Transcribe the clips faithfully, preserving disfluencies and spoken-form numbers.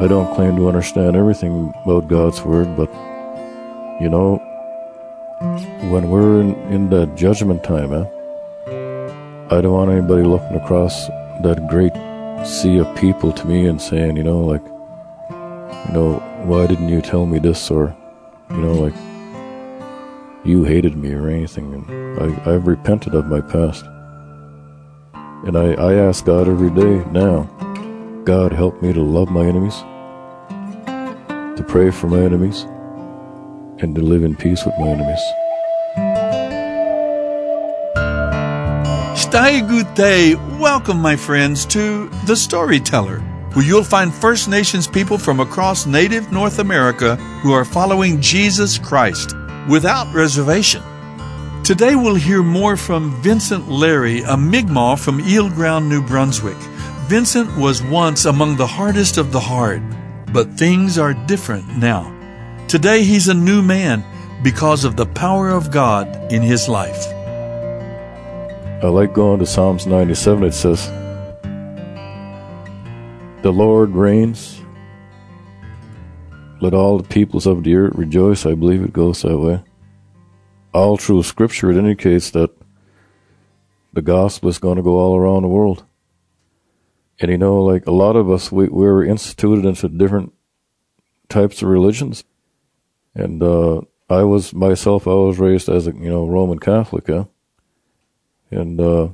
I don't claim to understand everything about God's Word, but, you know, when we're in, in that judgment time, eh, I don't want anybody looking across that great sea of people to me and saying, you know, like, you know, why didn't you tell me this? Or, you know, like, you hated me or anything. And I, I've repented of my past. And I, I ask God every day now, God, help me to love my enemies, to pray for my enemies, and to live in peace with my enemies. Stai Gute, welcome, my friends, to The Storyteller, where you'll find First Nations people from across native North America who are following Jesus Christ without reservation. Today we'll hear more from Vincent Larry, a Mi'kmaq from Eel Ground, New Brunswick. Vincent was once among the hardest of the hard, but things are different now. Today he's a new man because of the power of God in his life. I like going to Psalms ninety-seven. It says, the Lord reigns. Let all the peoples of the earth rejoice. I believe it goes that way. All through Scripture, it indicates that the gospel is going to go all around the world. And you know, like a lot of us, we, we were instituted into different types of religions. And uh, I was, myself, I was raised as a, you know, Roman Catholic, yeah? And uh,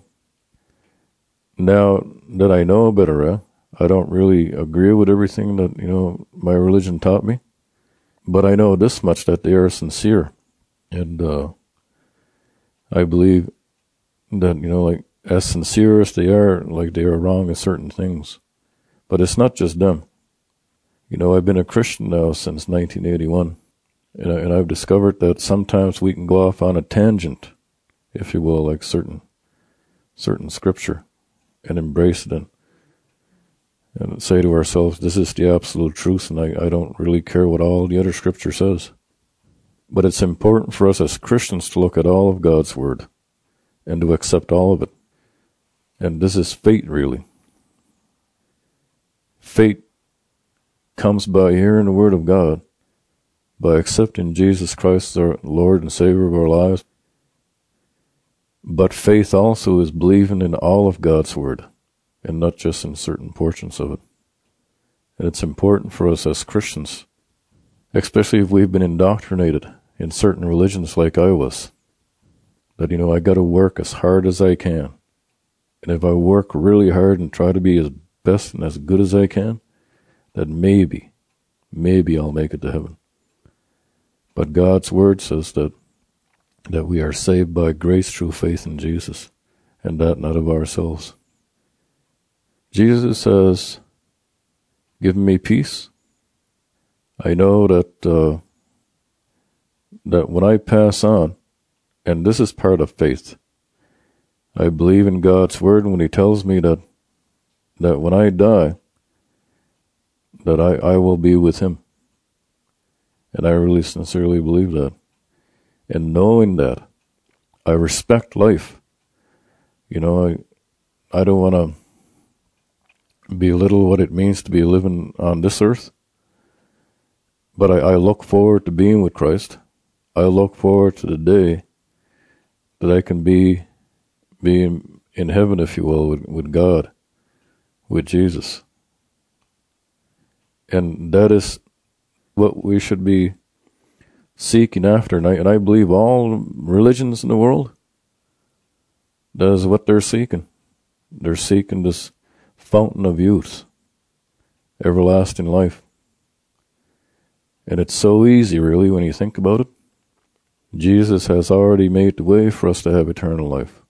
now that I know better, uh, I don't really agree with everything that, you know, my religion taught me. But I know this much, that they are sincere. And uh, I believe that, you know, like, as sincere as they are, like, they are wrong in certain things. But it's not just them. You know, I've been a Christian now since nineteen eighty-one. And, I, and I've discovered that sometimes we can go off on a tangent, if you will, like certain certain scripture, and embrace it and, and say to ourselves, this is the absolute truth, and I, I don't really care what all the other scripture says. But it's important for us as Christians to look at all of God's Word and to accept all of it. And this is faith, really. Faith comes by hearing the Word of God, by accepting Jesus Christ as our Lord and Savior of our lives. But faith also is believing in all of God's Word, and not just in certain portions of it. And it's important for us as Christians, especially if we've been indoctrinated in certain religions like I was, that, you know, I got to work as hard as I can. And if I work really hard and try to be as best and as good as I can, then maybe, maybe I'll make it to heaven. But God's Word says that that we are saved by grace through faith in Jesus, and that not of ourselves. Jesus says, give me peace. I know that uh, that when I pass on, and this is part of faith, I believe in God's Word when He tells me that that when I die, that I, I will be with Him. And I really sincerely believe that. And knowing that, I respect life. You know, I I don't want to belittle what it means to be living on this earth, but I, I look forward to being with Christ. I look forward to the day that I can be, be in, in heaven, if you will, with, with God, with Jesus. And that is what we should be seeking after. And I, and I believe all religions in the world, that is what they're seeking. They're seeking this fountain of youth, everlasting life. And it's so easy, really, when you think about it. Jesus has already made the way for us to have eternal life.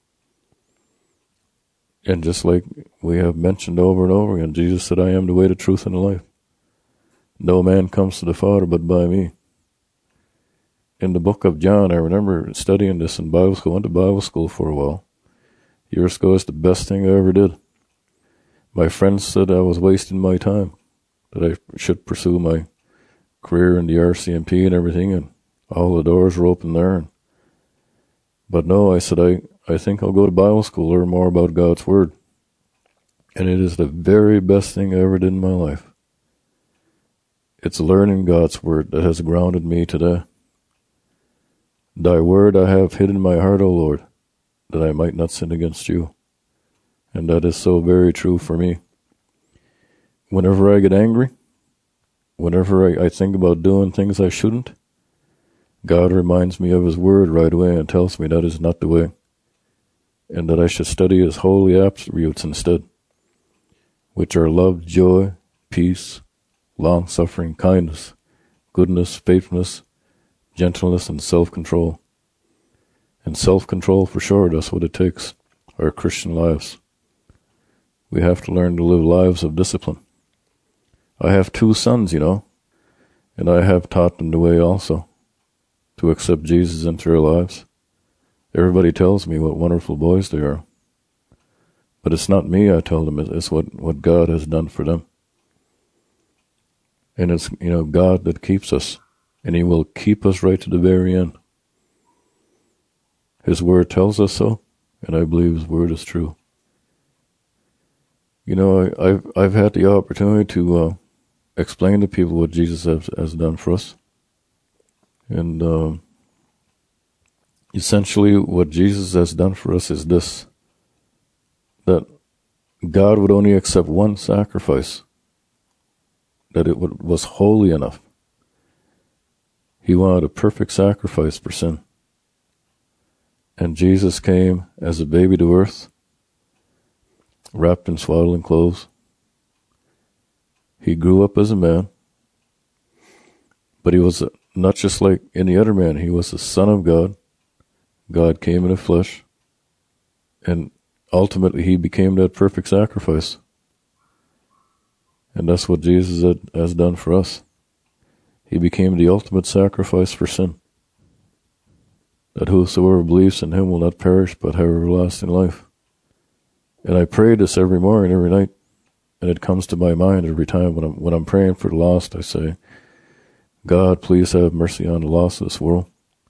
And just like we have mentioned over and over again, Jesus said, I am the way, the truth, and the life. No man comes to the Father but by me. In the book of John, I remember studying this in Bible school. I went to Bible school for a while. Years ago, it's the best thing I ever did. My friends said I was wasting my time, that I should pursue my career in the R C M P and everything, and all the doors were open there. And, but no, I said, I, I think I'll go to Bible school, learn more about God's Word. And it is the very best thing I ever did in my life. it's learning God's word that has grounded me today. Thy word I have hid in my heart, O Lord, that I might not sin against you. And that is so very true for me. Whenever I get angry, whenever I, I think about doing things I shouldn't, God reminds me of his word right away and tells me that is not the way, and that I should study his holy attributes instead, which are love, joy, peace, long-suffering, kindness, goodness, faithfulness, gentleness, and self-control. And self-control, for sure, that's what it takes, our Christian lives. We have to learn to live lives of discipline. I have two sons, you know, and I have taught them the way also, to accept Jesus into their lives. Everybody tells me what wonderful boys they are. But it's not me, I tell them, it's what, what God has done for them. And it's, you know, God that keeps us, and he will keep us right to the very end. His word tells us so, and I believe his word is true. You know, I, I've I've had the opportunity to uh, explain to people what Jesus has, has done for us. And um, essentially what Jesus has done for us is this, that God would only accept one sacrifice, that it would, was holy enough. He wanted a perfect sacrifice for sin. And Jesus came as a baby to earth, wrapped in swaddling clothes. He grew up as a man, but he was not just like any other man. He was the Son of God. God came in the flesh, and ultimately he became that perfect sacrifice. And that's what Jesus had, has done for us. He became the ultimate sacrifice for sin, that whosoever believes in him will not perish but have everlasting life. And I pray this every morning, every night, and it comes to my mind every time when I'm when I'm praying for the lost. I say, God, please have mercy on the lost of this world.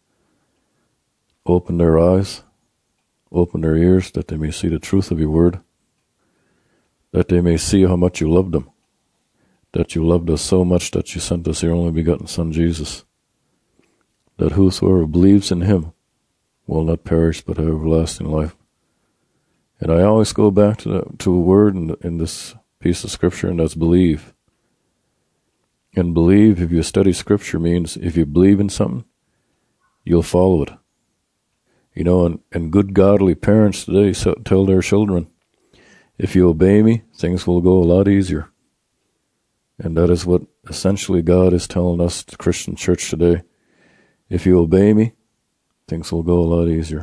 Open their eyes, open their ears, that they may see the truth of your word, that they may see how much you loved them, that you loved us so much that you sent us your only begotten Son, Jesus, that whosoever believes in him will not perish but have everlasting life. And I always go back to the, to a word in, in this piece of scripture, and that's believe. And believe, if you study scripture, means if you believe in something, you'll follow it. You know, and, and good godly parents today so, tell their children, if you obey me, things will go a lot easier. And that is what essentially God is telling us, the Christian church today. If you obey me, things will go a lot easier.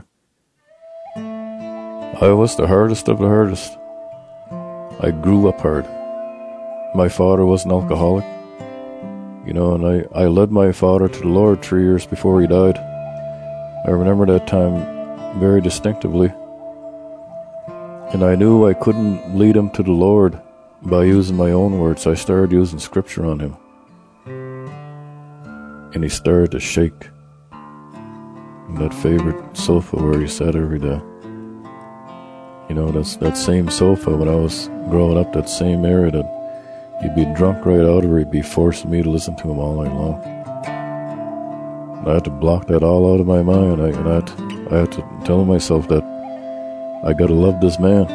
I was the hardest of the hardest. I grew up hard. My father was an alcoholic, you know, and I, I led my father to the Lord three years before he died. I remember that time very distinctively. And I knew I couldn't lead him to the Lord by using my own words. I started using scripture on him. And he started to shake in that favorite sofa where he sat every day. You know, that's that same sofa when I was growing up, that same area that he'd be drunk right out of, or he'd be forcing me to listen to him all night long. And I had to block that all out of my mind. I, and I had, to, I had to tell myself that I gotta love this man.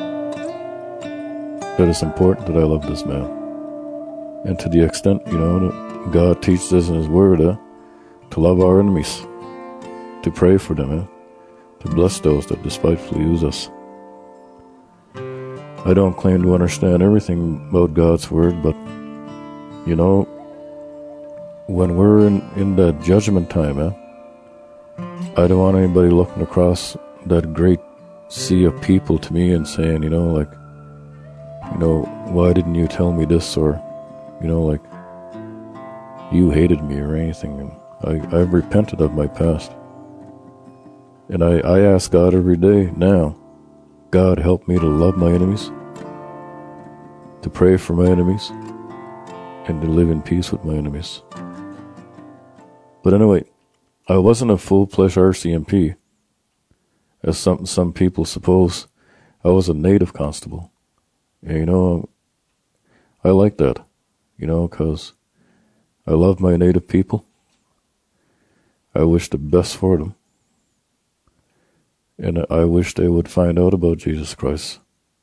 That it's important that I love this man. And to the extent, you know, that God teaches us in his word uh, to love our enemies, to pray for them, uh, to bless those that despitefully use us. I don't claim to understand everything about God's word, but, you know, when we're in, in that judgment time, eh, I don't want anybody looking across that great sea of people to me and saying, you know, like, you know, why didn't you tell me this? Or, you know, like, you hated me or anything. And I, I've repented of my past. And I, I ask God every day now, God, help me to love my enemies, to pray for my enemies, and to live in peace with my enemies. But anyway, I wasn't a full-fledged R C M P, as some some people suppose. I was a native constable. And, you know, I like that, you know, because I love my native people. I wish the best for them. And I wish they would find out about Jesus Christ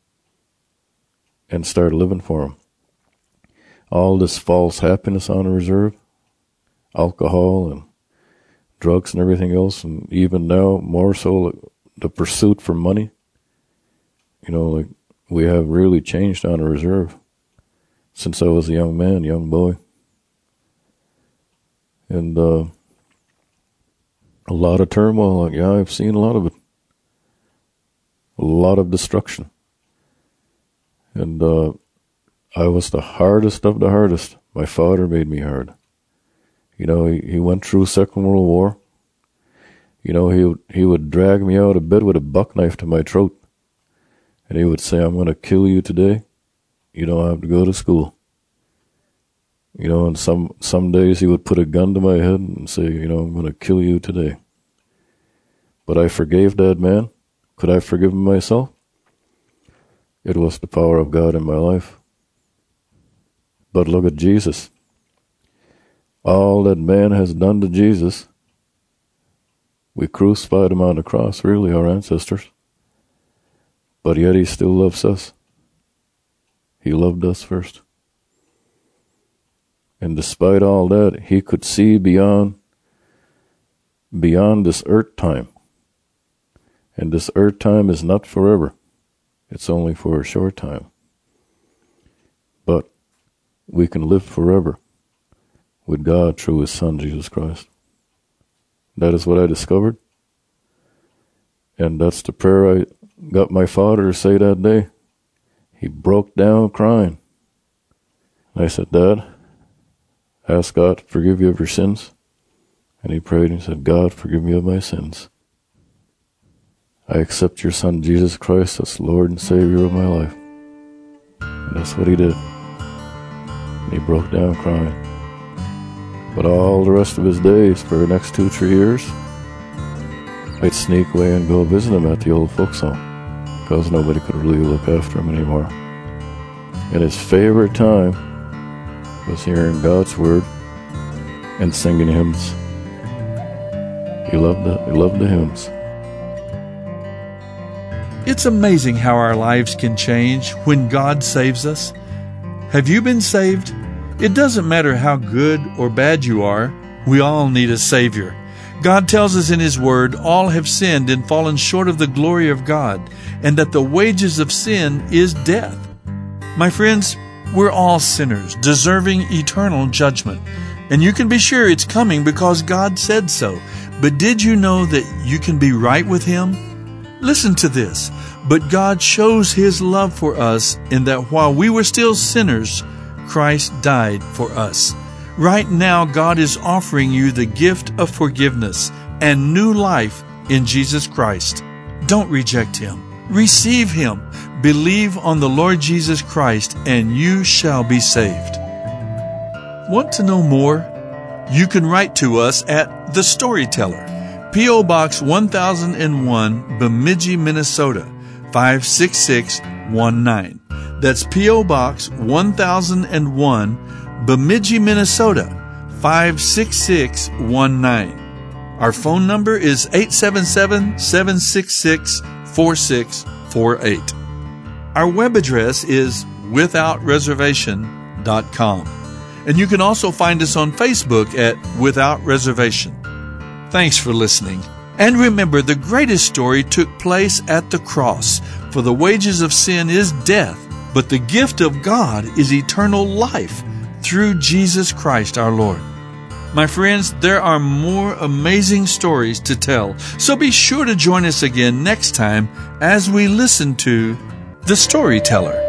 and start living for him. All this false happiness on the reserve, alcohol and drugs and everything else, and even now more so like the pursuit for money. You know, like we have really changed on the reserve since I was a young man, young boy. And uh, a lot of turmoil. Like, yeah, I've seen a lot of it. A lot of destruction. And uh, I was the hardest of the hardest. My father made me hard. You know, he, he went through Second World War. You know, he, he would drag me out of bed with a buck knife to my throat. And he would say, I'm going to kill you today. You don't have to go to school. You know, and some, some days he would put a gun to my head and say, you know, I'm going to kill you today. But I forgave that man. Could I forgive him myself? It was the power of God in my life. But look at Jesus. All that man has done to Jesus, we crucified him on the cross, really, our ancestors. But yet he still loves us. He loved us first. And despite all that, he could see beyond, beyond this earth time. And this earth time is not forever. It's only for a short time. But we can live forever with God through his Son, Jesus Christ. That is what I discovered. And that's the prayer I got my father to say that day. He broke down crying. I said, Dad, ask God to forgive you of your sins. And he prayed and said, God, forgive me of my sins. I accept your Son, Jesus Christ, as Lord and Savior of my life. And that's what he did. And he broke down crying. But all the rest of his days, for the next two, three years, I'd sneak away and go visit him at the old folks home, because nobody could really look after him anymore. And his favorite time was hearing God's word and singing hymns. He loved the, he loved the hymns. It's amazing how our lives can change when God saves us. Have you been saved? It doesn't matter how good or bad you are, we all need a Savior. God tells us in His Word, all have sinned and fallen short of the glory of God, and that the wages of sin is death. My friends, we're all sinners, deserving eternal judgment. And you can be sure it's coming because God said so. But did you know that you can be right with Him? Listen to this. But God shows His love for us in that while we were still sinners, Christ died for us. Right now, God is offering you the gift of forgiveness and new life in Jesus Christ. Don't reject Him. Receive Him. Believe on the Lord Jesus Christ, and you shall be saved. Want to know more? You can write to us at The Storyteller, P O. Box one thousand one, Bemidji, Minnesota, five six six one nine. That's P O. Box one thousand one, Bemidji, Minnesota, five six six one nine. Our phone number is eight seven seven, seven six six, four six four eight. Our web address is without reservation dot com. And you can also find us on Facebook at Without Reservation. Thanks for listening. And remember, the greatest story took place at the cross. For the wages of sin is death, but the gift of God is eternal life through Jesus Christ our Lord. My friends, there are more amazing stories to tell, so be sure to join us again next time as we listen to The Storyteller.